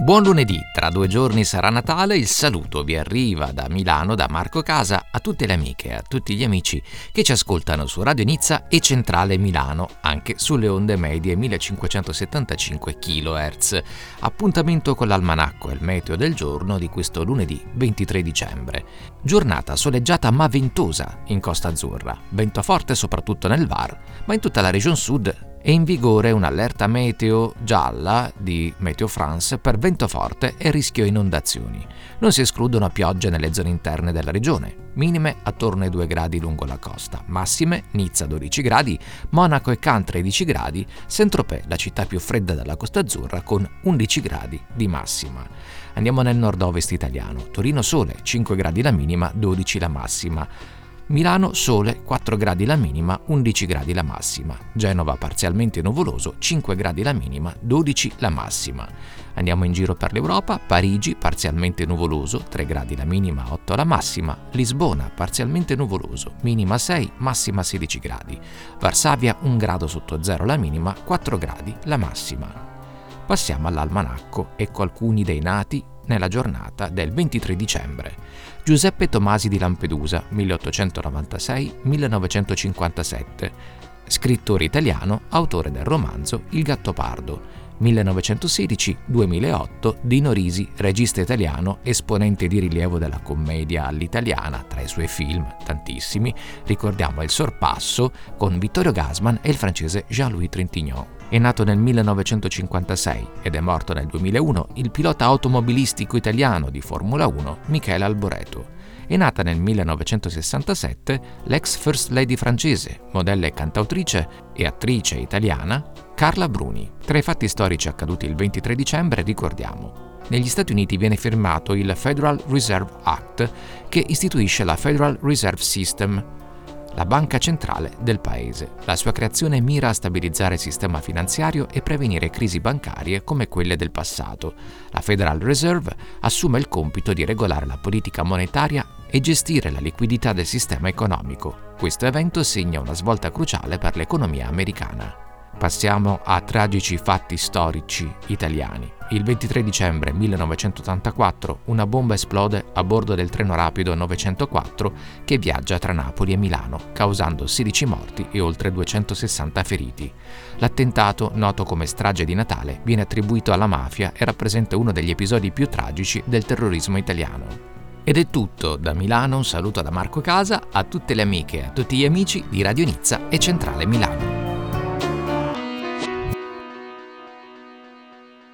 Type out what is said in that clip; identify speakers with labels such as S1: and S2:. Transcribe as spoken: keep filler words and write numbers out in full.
S1: Buon lunedì, tra due giorni sarà Natale, il saluto vi arriva da Milano, da Marco Casa, a tutte le amiche e a tutti gli amici che ci ascoltano su Radio Nizza e Centrale Milano, anche sulle onde medie millecinquecentosettantacinque chilohertz. Appuntamento con l'almanacco e il meteo del giorno di questo lunedì ventitré dicembre. Giornata soleggiata ma ventosa in Costa Azzurra, vento forte soprattutto nel V A R, ma in tutta la regione sud è in vigore un'allerta meteo gialla di Meteo France per vento forte e rischio inondazioni. Non si escludono piogge nelle zone interne della regione, minime attorno ai due gradi lungo la costa, massime Nizza dodici gradi, Monaco e Cannes tredici gradi, Saint-Tropez, la città più fredda della Costa Azzurra, con undici gradi di massima. Andiamo nel nord-ovest italiano, Torino sole, cinque gradi la minima, dodici la massima. Milano sole, quattro gradi la minima, undici gradi la massima. Genova parzialmente nuvoloso, cinque gradi la minima, dodici la massima. Andiamo in giro per l'Europa, Parigi parzialmente nuvoloso, tre gradi la minima, otto la massima. Lisbona parzialmente nuvoloso, minima sei, massima sedici gradi. Varsavia un grado sotto zero la minima, quattro gradi la massima. Passiamo all'almanacco, ecco alcuni dei nati nella giornata del ventitré dicembre. Giuseppe Tomasi di Lampedusa, milleottocentonovantasei millenovecentocinquantasette, scrittore italiano, autore del romanzo Il Gattopardo. millenovecentosedici duemilaotto, Dino Risi, regista italiano, esponente di rilievo della commedia all'italiana, tra i suoi film, tantissimi, ricordiamo Il Sorpasso, con Vittorio Gassman e il francese Jean-Louis Trintignant. È nato nel millenovecentocinquantasei ed è morto nel duemilauno il pilota automobilistico italiano di Formula uno Michele Alboreto. È nata nel millenovecentosessantasette l'ex First Lady francese, modella e cantautrice e attrice italiana Carla Bruni. Tra i fatti storici accaduti il ventitré dicembre ricordiamo: negli Stati Uniti viene firmato il Federal Reserve Act, che istituisce la Federal Reserve System, la banca centrale del paese. La sua creazione mira a stabilizzare il sistema finanziario e prevenire crisi bancarie come quelle del passato. La Federal Reserve assume il compito di regolare la politica monetaria e gestire la liquidità del sistema economico. Questo evento segna una svolta cruciale per l'economia americana. Passiamo a tragici fatti storici italiani. Il ventitré dicembre millenovecentottantaquattro una bomba esplode a bordo del treno rapido novecentoquattro che viaggia tra Napoli e Milano, causando sedici morti e oltre duecentosessanta feriti. L'attentato, noto come strage di Natale, viene attribuito alla mafia e rappresenta uno degli episodi più tragici del terrorismo italiano. Ed è tutto da Milano, un saluto da Marco Casa a tutte le amiche e a tutti gli amici di Radio Nizza e Centrale Milano.